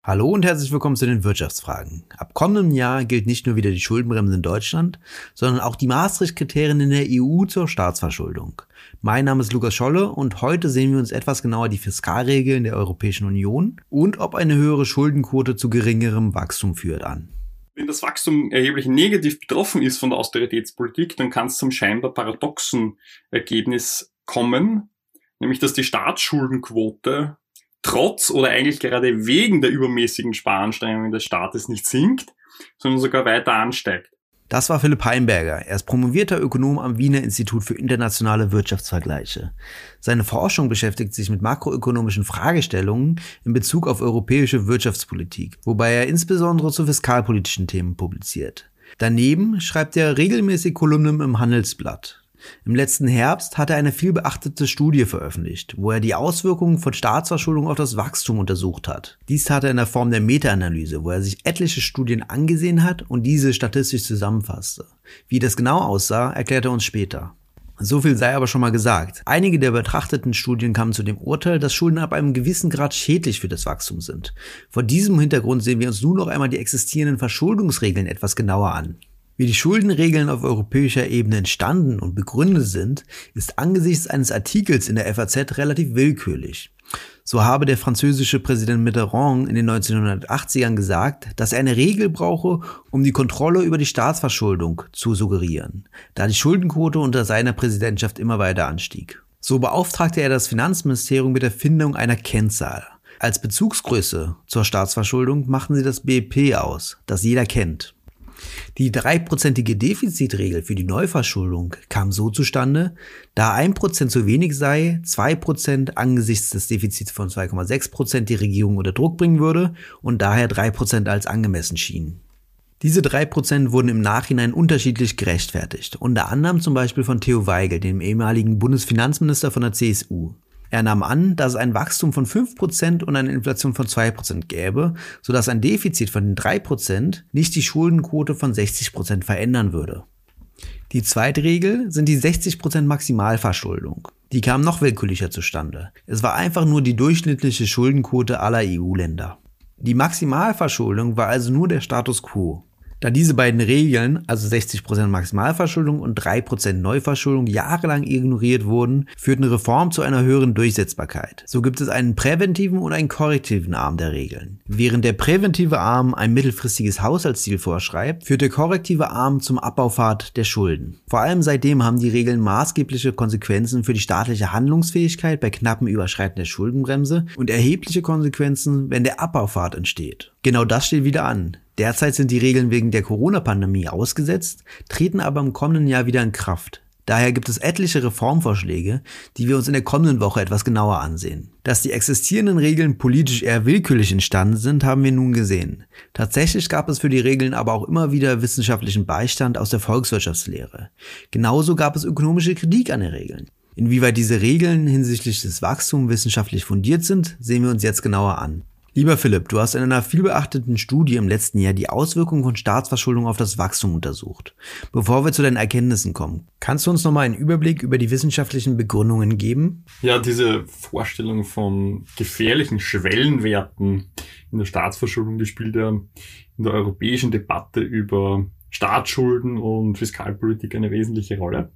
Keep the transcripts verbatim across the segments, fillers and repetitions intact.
Hallo und herzlich willkommen zu den Wirtschaftsfragen. Ab kommendem Jahr gilt nicht nur wieder die Schuldenbremse in Deutschland, sondern auch die Maastricht-Kriterien in der E U zur Staatsverschuldung. Mein Name ist Lukas Scholle und heute sehen wir uns etwas genauer die Fiskalregeln der Europäischen Union und ob eine höhere Schuldenquote zu geringerem Wachstum führt an. Wenn das Wachstum erheblich negativ betroffen ist von der Austeritätspolitik, dann kann es zum scheinbar paradoxen Ergebnis kommen, nämlich dass die Staatsschuldenquote trotz oder eigentlich gerade wegen der übermäßigen Sparanstrengungen des Staates nicht sinkt, sondern sogar weiter ansteigt. Das war Philipp Heimberger. Er ist promovierter Ökonom am Wiener Institut für internationale Wirtschaftsvergleiche. Seine Forschung beschäftigt sich mit makroökonomischen Fragestellungen in Bezug auf europäische Wirtschaftspolitik, wobei er insbesondere zu fiskalpolitischen Themen publiziert. Daneben schreibt er regelmäßig Kolumnen im Handelsblatt. Im letzten Herbst hat er eine vielbeachtete Studie veröffentlicht, wo er die Auswirkungen von Staatsverschuldung auf das Wachstum untersucht hat. Dies tat er in der Form der Meta-Analyse, wo er sich etliche Studien angesehen hat und diese statistisch zusammenfasste. Wie das genau aussah, erklärt er uns später. So viel sei aber schon mal gesagt. Einige der betrachteten Studien kamen zu dem Urteil, dass Schulden ab einem gewissen Grad schädlich für das Wachstum sind. Vor diesem Hintergrund sehen wir uns nun noch einmal die existierenden Verschuldungsregeln etwas genauer an. Wie die Schuldenregeln auf europäischer Ebene entstanden und begründet sind, ist angesichts eines Artikels in der F A Z relativ willkürlich. So habe der französische Präsident Mitterrand in den neunzehnhundertachtzigern gesagt, dass er eine Regel brauche, um die Kontrolle über die Staatsverschuldung zu suggerieren, da die Schuldenquote unter seiner Präsidentschaft immer weiter anstieg. So beauftragte er das Finanzministerium mit der Findung einer Kennzahl. Als Bezugsgröße zur Staatsverschuldung machten sie das B I P aus, das jeder kennt. Die dreiprozentige Defizitregel für die Neuverschuldung kam so zustande, da ein Prozent zu wenig sei, zwei Prozent angesichts des Defizits von zwei Komma sechs Prozent die Regierung unter Druck bringen würde und daher drei Prozent als angemessen schienen. Diese drei Prozent wurden im Nachhinein unterschiedlich gerechtfertigt, unter anderem zum Beispiel von Theo Weigel, dem ehemaligen Bundesfinanzminister von der C S U. Er nahm an, dass es ein Wachstum von fünf Prozent und eine Inflation von zwei Prozent gäbe, sodass ein Defizit von drei Prozent nicht die Schuldenquote von sechzig Prozent verändern würde. Die zweite Regel sind die sechzig Prozent Maximalverschuldung. Die kam noch willkürlicher zustande. Es war einfach nur die durchschnittliche Schuldenquote aller E U-Länder. Die Maximalverschuldung war also nur der Status quo. Da diese beiden Regeln, also sechzig Prozent Maximalverschuldung und drei Prozent Neuverschuldung, jahrelang ignoriert wurden, führten Reformen zu einer höheren Durchsetzbarkeit. So gibt es einen präventiven und einen korrektiven Arm der Regeln. Während der präventive Arm ein mittelfristiges Haushaltsziel vorschreibt, führt der korrektive Arm zum Abbaupfad der Schulden. Vor allem seitdem haben die Regeln maßgebliche Konsequenzen für die staatliche Handlungsfähigkeit bei knappen Überschreiten der Schuldenbremse und erhebliche Konsequenzen, wenn der Abbaupfad entsteht. Genau das steht wieder an. Derzeit sind die Regeln wegen der Corona-Pandemie ausgesetzt, treten aber im kommenden Jahr wieder in Kraft. Daher gibt es etliche Reformvorschläge, die wir uns in der kommenden Woche etwas genauer ansehen. Dass die existierenden Regeln politisch eher willkürlich entstanden sind, haben wir nun gesehen. Tatsächlich gab es für die Regeln aber auch immer wieder wissenschaftlichen Beistand aus der Volkswirtschaftslehre. Genauso gab es ökonomische Kritik an den Regeln. Inwieweit diese Regeln hinsichtlich des Wachstums wissenschaftlich fundiert sind, sehen wir uns jetzt genauer an. Lieber Philipp, du hast in einer vielbeachteten Studie im letzten Jahr die Auswirkungen von Staatsverschuldung auf das Wachstum untersucht. Bevor wir zu deinen Erkenntnissen kommen, kannst du uns nochmal einen Überblick über die wissenschaftlichen Begründungen geben? Ja, diese Vorstellung von gefährlichen Schwellenwerten in der Staatsverschuldung, die spielt ja in der europäischen Debatte über Staatsschulden und Fiskalpolitik eine wesentliche Rolle.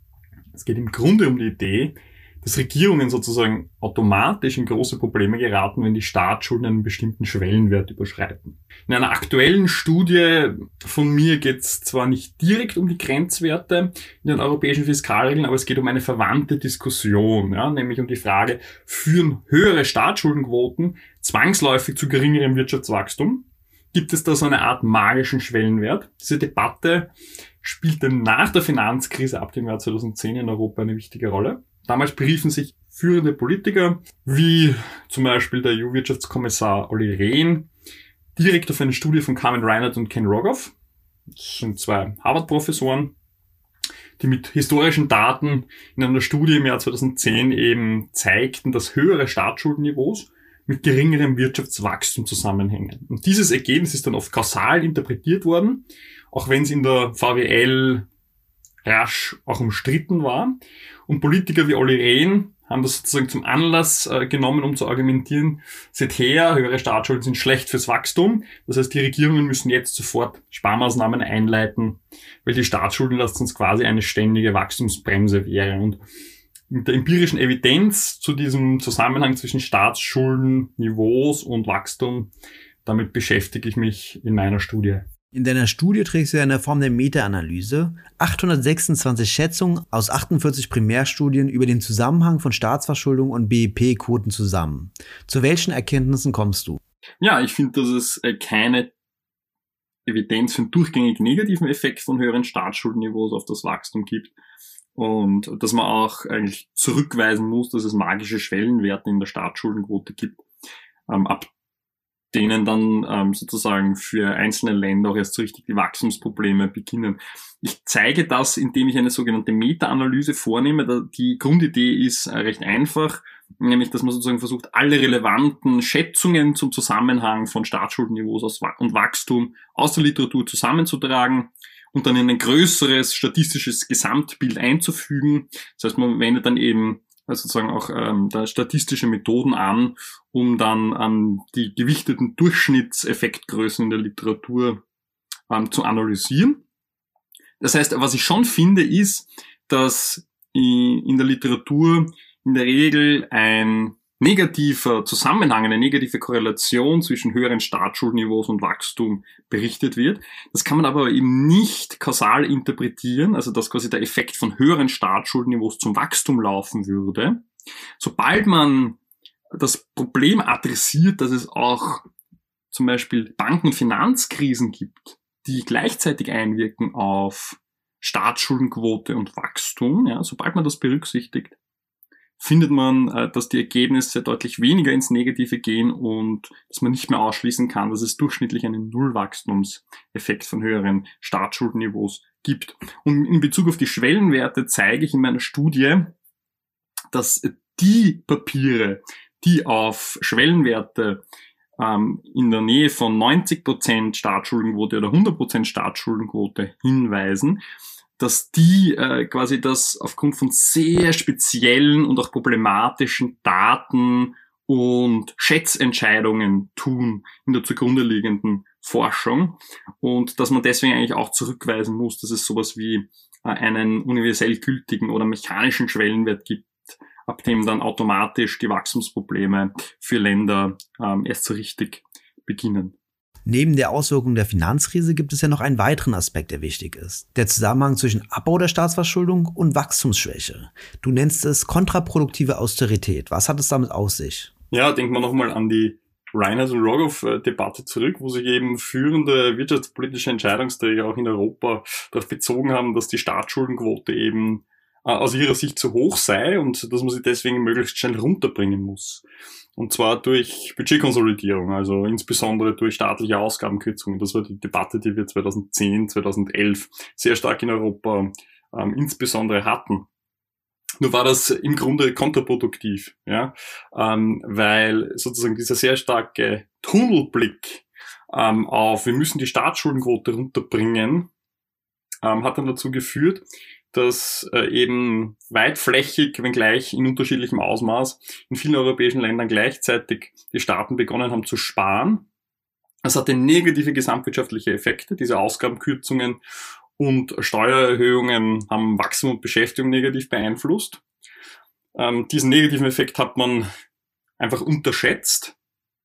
Es geht im Grunde um die Idee, dass Regierungen sozusagen automatisch in große Probleme geraten, wenn die Staatsschulden einen bestimmten Schwellenwert überschreiten. In einer aktuellen Studie von mir geht es zwar nicht direkt um die Grenzwerte in den europäischen Fiskalregeln, aber es geht um eine verwandte Diskussion, ja, nämlich um die Frage, führen höhere Staatsschuldenquoten zwangsläufig zu geringerem Wirtschaftswachstum? Gibt es da so eine Art magischen Schwellenwert? Diese Debatte spielte nach der Finanzkrise ab dem Jahr zweitausendzehn in Europa eine wichtige Rolle. Damals beriefen sich führende Politiker, wie zum Beispiel der E U-Wirtschaftskommissar Olli Rehn, direkt auf eine Studie von Carmen Reinert und Ken Rogoff. Das sind zwei Harvard-Professoren, die mit historischen Daten in einer Studie im Jahr zweitausendzehn eben zeigten, dass höhere Staatsschuldenniveaus mit geringerem Wirtschaftswachstum zusammenhängen. Und dieses Ergebnis ist dann oft kausal interpretiert worden, auch wenn es in der V W L rasch auch umstritten war. Und Politiker wie Olli Rehn haben das sozusagen zum Anlass äh, genommen, um zu argumentieren, seither, höhere Staatsschulden sind schlecht fürs Wachstum. Das heißt, die Regierungen müssen jetzt sofort Sparmaßnahmen einleiten, weil die Staatsschuldenlast sonst quasi eine ständige Wachstumsbremse wäre. Und mit der empirischen Evidenz zu diesem Zusammenhang zwischen Staatsschuldenniveaus und Wachstum, damit beschäftige ich mich in meiner Studie. In deiner Studie trägst du ja in der Form der Meta-Analyse achthundertsechsundzwanzig Schätzungen aus achtundvierzig Primärstudien über den Zusammenhang von Staatsverschuldung und B I P-Quoten zusammen. Zu welchen Erkenntnissen kommst du? Ja, ich finde, dass es keine Evidenz für einen durchgängig negativen Effekt von höheren Staatsschuldenniveaus auf das Wachstum gibt und dass man auch eigentlich zurückweisen muss, dass es magische Schwellenwerte in der Staatsschuldenquote gibt, ähm, ab denen dann ähm, sozusagen für einzelne Länder auch erst so richtig die Wachstumsprobleme beginnen. Ich zeige das, indem ich eine sogenannte Meta-Analyse vornehme. Die Grundidee ist äh, recht einfach, nämlich dass man sozusagen versucht, alle relevanten Schätzungen zum Zusammenhang von Staatsschuldenniveaus und Wachstum aus der Literatur zusammenzutragen und dann in ein größeres statistisches Gesamtbild einzufügen. Das heißt, man wendet dann eben also sozusagen auch ähm, da statistische Methoden an, um dann ähm, die gewichteten Durchschnittseffektgrößen in der Literatur ähm, zu analysieren. Das heißt, was ich schon finde, ist, dass in der Literatur in der Regel ein negativer Zusammenhang, eine negative Korrelation zwischen höheren Staatsschuldenniveaus und Wachstum berichtet wird. Das kann man aber eben nicht kausal interpretieren, also dass quasi der Effekt von höheren Staatsschuldenniveaus zum Wachstum laufen würde. Sobald man das Problem adressiert, dass es auch zum Beispiel Banken- und Finanzkrisen gibt, die gleichzeitig einwirken auf Staatsschuldenquote und Wachstum, ja, sobald man das berücksichtigt, findet man, dass die Ergebnisse deutlich weniger ins Negative gehen und dass man nicht mehr ausschließen kann, dass es durchschnittlich einen Nullwachstumseffekt von höheren Staatsschuldenniveaus gibt. Und in Bezug auf die Schwellenwerte zeige ich in meiner Studie, dass die Papiere, die auf Schwellenwerte ähm, in der Nähe von neunzig Prozent Staatsschuldenquote oder hundert Prozent Staatsschuldenquote hinweisen, dass die äh, quasi das aufgrund von sehr speziellen und auch problematischen Daten und Schätzentscheidungen tun in der zugrunde liegenden Forschung und dass man deswegen eigentlich auch zurückweisen muss, dass es sowas wie äh, einen universell gültigen oder mechanischen Schwellenwert gibt, ab dem dann automatisch die Wachstumsprobleme für Länder ähm, erst so richtig beginnen. Neben der Auswirkung der Finanzkrise gibt es ja noch einen weiteren Aspekt, der wichtig ist. Der Zusammenhang zwischen Abbau der Staatsverschuldung und Wachstumsschwäche. Du nennst es kontraproduktive Austerität. Was hat es damit auf sich? Ja, denken wir nochmal an die Reiners und Rogoff-Debatte zurück, wo sich eben führende wirtschaftspolitische Entscheidungsträger auch in Europa darauf bezogen haben, dass die Staatsschuldenquote eben äh, aus ihrer Sicht zu hoch sei und dass man sie deswegen möglichst schnell runterbringen muss. Und zwar durch Budgetkonsolidierung, also insbesondere durch staatliche Ausgabenkürzungen. Das war die Debatte, die wir zweitausendzehn, zweitausendelf sehr stark in Europa ähm, insbesondere hatten. Nur war das im Grunde kontraproduktiv, ja, ähm, weil sozusagen dieser sehr starke Tunnelblick ähm, auf, wir müssen die Staatsschuldenquote runterbringen, ähm, hat dann dazu geführt, dass äh, eben weitflächig, wenngleich in unterschiedlichem Ausmaß, in vielen europäischen Ländern gleichzeitig die Staaten begonnen haben zu sparen. Das hatte negative gesamtwirtschaftliche Effekte. Diese Ausgabenkürzungen und Steuererhöhungen haben Wachstum und Beschäftigung negativ beeinflusst. Ähm, diesen negativen Effekt hat man einfach unterschätzt.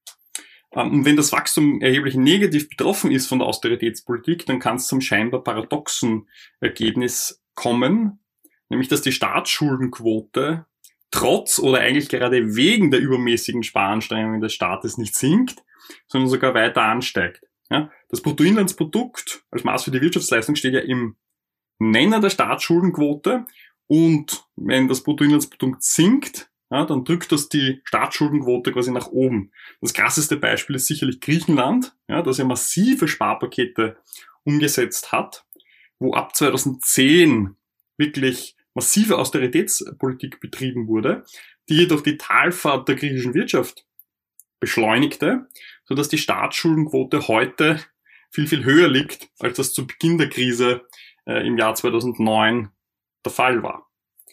Ähm, und wenn das Wachstum erheblich negativ betroffen ist von der Austeritätspolitik, dann kann es zum scheinbar paradoxen Ergebnis kommen, nämlich dass die Staatsschuldenquote trotz oder eigentlich gerade wegen der übermäßigen Sparanstrengungen des Staates nicht sinkt, sondern sogar weiter ansteigt. Ja, das Bruttoinlandsprodukt als Maß für die Wirtschaftsleistung steht ja im Nenner der Staatsschuldenquote und wenn das Bruttoinlandsprodukt sinkt, ja, dann drückt das die Staatsschuldenquote quasi nach oben. Das krasseste Beispiel ist sicherlich Griechenland, ja, das ja massive Sparpakete umgesetzt hat, wo ab zweitausendzehn wirklich massive Austeritätspolitik betrieben wurde, die jedoch die Talfahrt der griechischen Wirtschaft beschleunigte, sodass die Staatsschuldenquote heute viel, viel höher liegt, als das zu Beginn der Krise äh, im Jahr zweitausendneun der Fall war.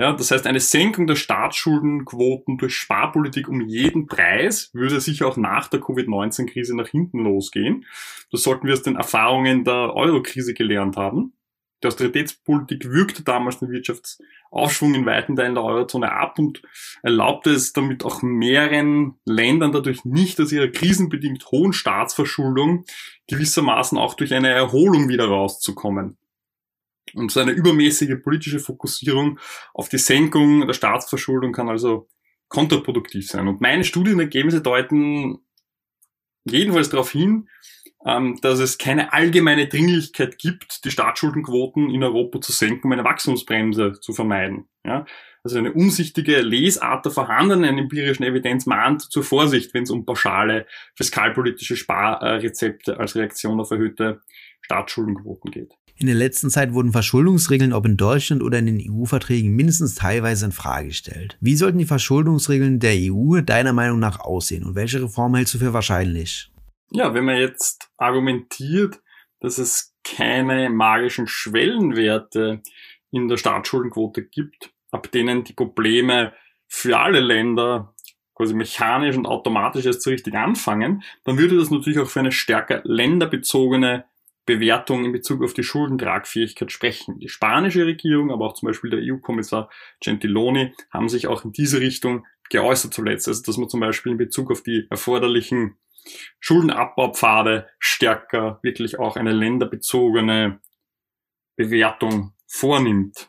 Ja, das heißt, eine Senkung der Staatsschuldenquoten durch Sparpolitik um jeden Preis würde sicher auch nach der Covid neunzehn Krise nach hinten losgehen. Das sollten wir aus den Erfahrungen der Euro-Krise gelernt haben. Die Austeritätspolitik wirkte damals den Wirtschaftsaufschwung in weiten Teilen der Eurozone ab und erlaubte es damit auch mehreren Ländern dadurch nicht, aus ihrer krisenbedingt hohen Staatsverschuldung gewissermaßen auch durch eine Erholung wieder rauszukommen. Und so eine übermäßige politische Fokussierung auf die Senkung der Staatsverschuldung kann also kontraproduktiv sein. Und meine Studienergebnisse deuten jedenfalls darauf hin, dass es keine allgemeine Dringlichkeit gibt, die Staatsschuldenquoten in Europa zu senken, um eine Wachstumsbremse zu vermeiden. Ja, also eine umsichtige Lesart der vorhandenen empirischen Evidenz mahnt zur Vorsicht, wenn es um pauschale fiskalpolitische Sparrezepte als Reaktion auf erhöhte Staatsschuldenquoten geht. In der letzten Zeit wurden Verschuldungsregeln, ob in Deutschland oder in den E U-Verträgen, mindestens teilweise in Frage gestellt. Wie sollten die Verschuldungsregeln der E U deiner Meinung nach aussehen und welche Reformen hältst du für wahrscheinlich? Ja, wenn man jetzt argumentiert, dass es keine magischen Schwellenwerte in der Staatsschuldenquote gibt, ab denen die Probleme für alle Länder quasi mechanisch und automatisch erst so richtig anfangen, dann würde das natürlich auch für eine stärker länderbezogene Bewertung in Bezug auf die Schuldentragfähigkeit sprechen. Die spanische Regierung, aber auch zum Beispiel der E U-Kommissar Gentiloni haben sich auch in diese Richtung geäußert zuletzt. Also dass man zum Beispiel in Bezug auf die erforderlichen Schuldenabbaupfade stärker wirklich auch eine länderbezogene Bewertung vornimmt.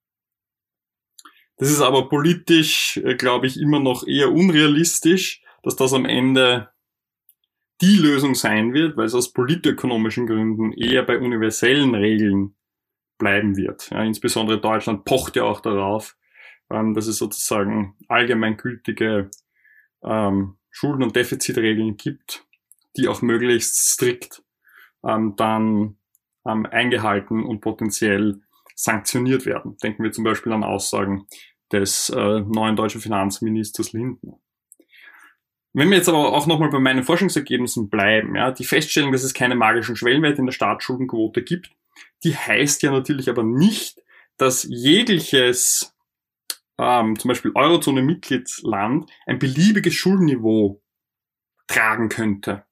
Das ist aber politisch, glaube ich, immer noch eher unrealistisch, dass das am Ende die Lösung sein wird, weil es aus politökonomischen Gründen eher bei universellen Regeln bleiben wird. Ja, insbesondere Deutschland pocht ja auch darauf, ähm, dass es sozusagen allgemeingültige ähm, Schulden- und Defizitregeln gibt, die auch möglichst strikt ähm, dann ähm, eingehalten und potenziell sanktioniert werden. Denken wir zum Beispiel an Aussagen des äh, neuen deutschen Finanzministers Lindner. Wenn wir jetzt aber auch nochmal bei meinen Forschungsergebnissen bleiben, ja, die Feststellung, dass es keine magischen Schwellenwerte in der Staatsschuldenquote gibt, die heißt ja natürlich aber nicht, dass jegliches ähm, zum Beispiel Eurozone-Mitgliedsland ein beliebiges Schuldenniveau tragen könnte.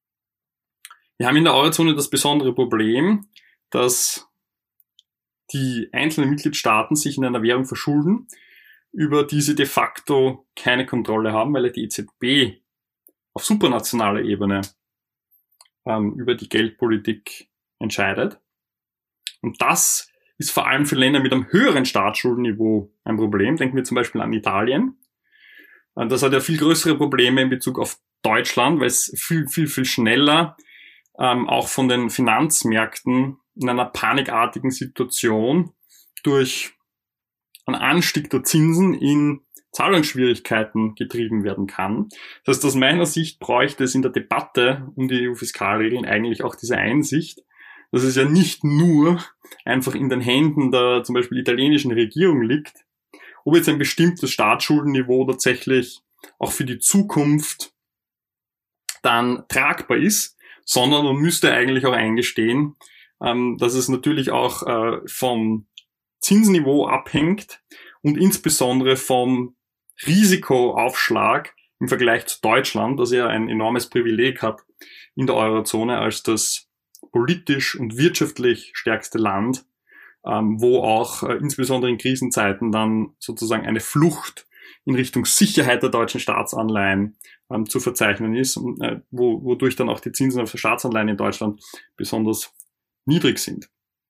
Wir haben in der Eurozone das besondere Problem, dass die einzelnen Mitgliedstaaten sich in einer Währung verschulden, über die sie de facto keine Kontrolle haben, weil ja die E Z B auf supranationaler Ebene ähm, über die Geldpolitik entscheidet. Und das ist vor allem für Länder mit einem höheren Staatsschuldenniveau ein Problem. Denken wir zum Beispiel an Italien. Das hat ja viel größere Probleme in Bezug auf Deutschland, weil es viel, viel, viel schneller ähm, auch von den Finanzmärkten in einer panikartigen Situation durch einen Anstieg der Zinsen in Zahlungsschwierigkeiten getrieben werden kann. Das heißt, aus meiner Sicht bräuchte es in der Debatte um die E U-Fiskalregeln eigentlich auch diese Einsicht, dass es ja nicht nur einfach in den Händen der zum Beispiel italienischen Regierung liegt, ob jetzt ein bestimmtes Staatsschuldenniveau tatsächlich auch für die Zukunft dann tragbar ist, sondern man müsste eigentlich auch eingestehen, dass es natürlich auch vom Zinsniveau abhängt und insbesondere vom Risikoaufschlag im Vergleich zu Deutschland, das ja ein enormes Privileg hat in der Eurozone als das politisch und wirtschaftlich stärkste Land, wo auch insbesondere in Krisenzeiten dann sozusagen eine Flucht in Richtung Sicherheit der deutschen Staatsanleihen zu verzeichnen ist, wodurch dann auch die Zinsen auf der Staatsanleihen in Deutschland besonders niedrig sind.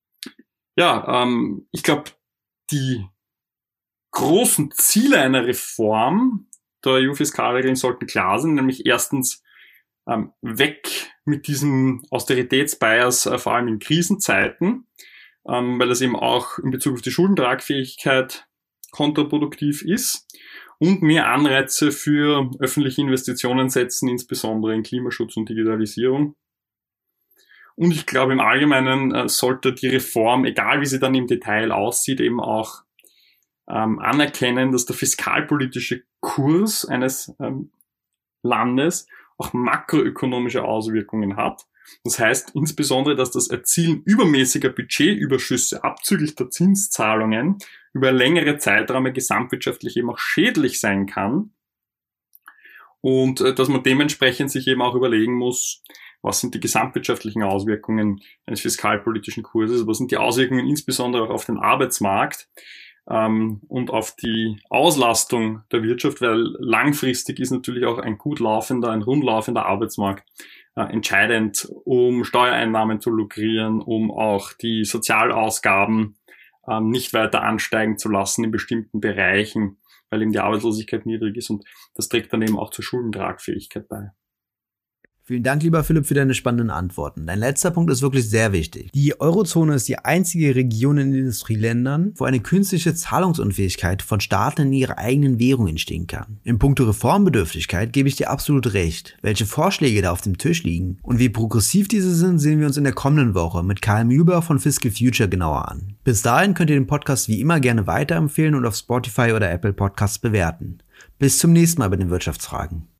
Ja, ähm, ich glaube, die großen Ziele einer Reform der E U-Fiskalregeln sollten klar sein, nämlich erstens ähm, weg mit diesem Austeritätsbias, äh, vor allem in Krisenzeiten, ähm, weil das eben auch in Bezug auf die Schuldentragfähigkeit kontraproduktiv ist und mehr Anreize für öffentliche Investitionen setzen, insbesondere in Klimaschutz und Digitalisierung. Und ich glaube, im Allgemeinen äh, sollte die Reform, egal wie sie dann im Detail aussieht, eben auch ähm, anerkennen, dass der fiskalpolitische Kurs eines ähm, Landes auch makroökonomische Auswirkungen hat. Das heißt insbesondere, dass das Erzielen übermäßiger Budgetüberschüsse abzüglich der Zinszahlungen über längere Zeiträume gesamtwirtschaftlich eben auch schädlich sein kann. Und äh, dass man dementsprechend sich eben auch überlegen muss, was sind die gesamtwirtschaftlichen Auswirkungen eines fiskalpolitischen Kurses, was sind die Auswirkungen insbesondere auch auf den Arbeitsmarkt ähm, und auf die Auslastung der Wirtschaft, weil langfristig ist natürlich auch ein gut laufender, ein rund laufender Arbeitsmarkt äh, entscheidend, um Steuereinnahmen zu lukrieren, um auch die Sozialausgaben äh, nicht weiter ansteigen zu lassen in bestimmten Bereichen, weil eben die Arbeitslosigkeit niedrig ist, und das trägt dann eben auch zur Schuldentragfähigkeit bei. Vielen Dank, lieber Philipp, für deine spannenden Antworten. Dein letzter Punkt ist wirklich sehr wichtig. Die Eurozone ist die einzige Region in den Industrieländern, wo eine künstliche Zahlungsunfähigkeit von Staaten in ihrer eigenen Währung entstehen kann. In puncto Reformbedürftigkeit gebe ich dir absolut recht. Welche Vorschläge da auf dem Tisch liegen und wie progressiv diese sind, sehen wir uns in der kommenden Woche mit Karl Mühlbach von Fiscal Future genauer an. Bis dahin könnt ihr den Podcast wie immer gerne weiterempfehlen und auf Spotify oder Apple Podcasts bewerten. Bis zum nächsten Mal bei den Wirtschaftsfragen.